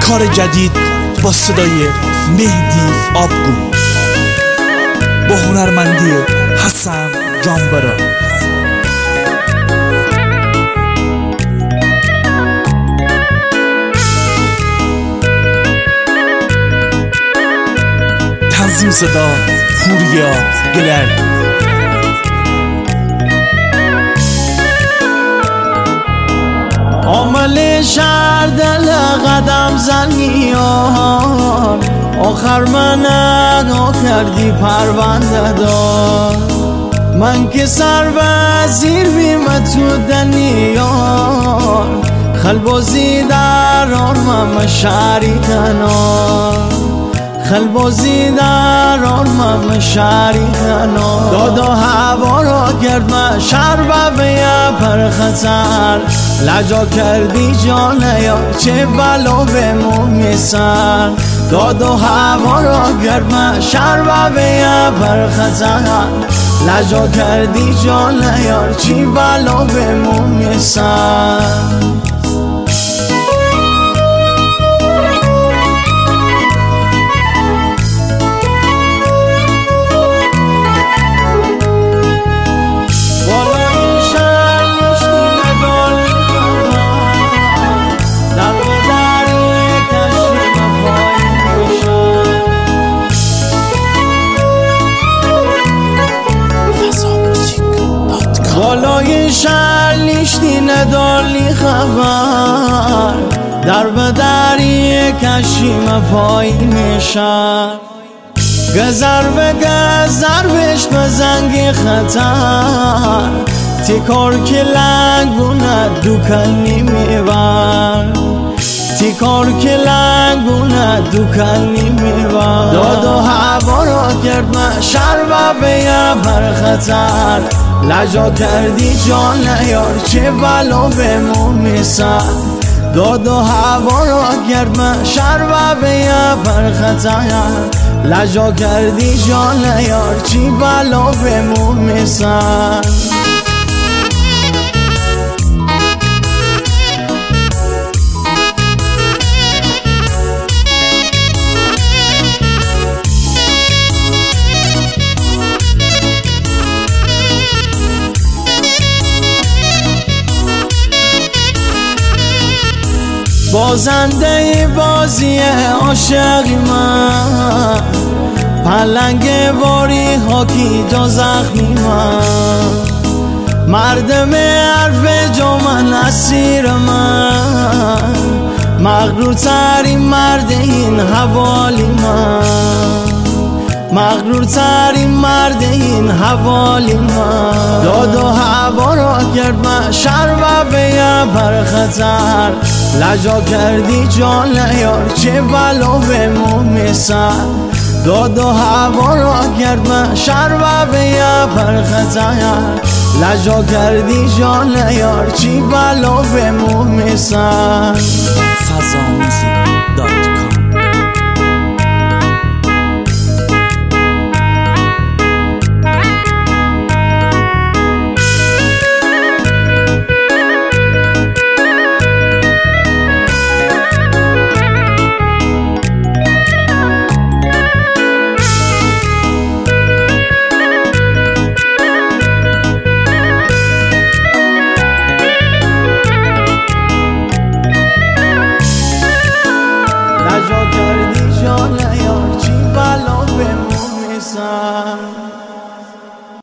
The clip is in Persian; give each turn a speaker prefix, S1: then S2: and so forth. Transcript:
S1: کار جدید با صدای مهدی آبگو با هنرمندی حسن جانبرا. تنظیم صدا پوریا گلر.
S2: عامل شهر دل قدم زنیان، آخر من ادا کردی پرونده دار. من که سر وزیر بیم تو دنیان، خلبازی در آرمم شهری کنار، خلبازی در آرمم شهری کنار. داد و هوا را کرد من شهر بیا پر خطر، لجا کردی جان یا چه بلا به مومی سر. داد و هوا را کرد من شهر بیا پر خطر، لجا کردی جان یا چه بلا به مومی سر. بالای شهر لیشتی نداری خبر، در به دری کشیم پایین شهر. گذر به گذر بش به زنگ خطر، تیکار که لنگونه دوکنی میبر، تیکار که لنگونه دوکنی میبر. داد و هوا را کرد من شهر و بیا پر خطر، لجا کردی جان یار چه بلا به مومی سر. داد و هوا را کرد من شهر و بیا پر خطر، لجا کردی جان یار چه بلا به مومی سر. بازنده بازی عاشقی من، پلنگ واری هاکی جا زخمی من. مردم حرف جا من اسیر من، مغرور ترین مرد این حوالی من، مغرور ترین مرد این حوالی من. داد و هوا را کرد من شهر و بیا پر خطر، لجا کردی جان یار چه بلا به مومی سر. داد و هوا را کرد من شهر و بیا پر خطر، لجا کردی جان یار چه بلا به مومی سر.
S1: فضا موزیک.